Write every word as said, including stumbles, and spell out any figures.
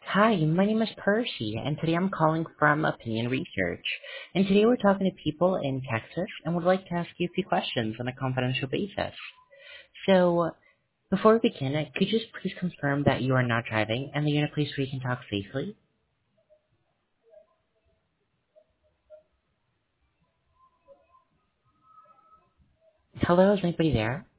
Hi, my name is Percy, and today I'm calling from Opinion Research. And today we're talking to people in Texas and would like to ask you a few questions on a confidential basis. So, before we begin, uh, could you just please confirm that you are not driving and that you're in a place where you can talk safely? Hello, is anybody there?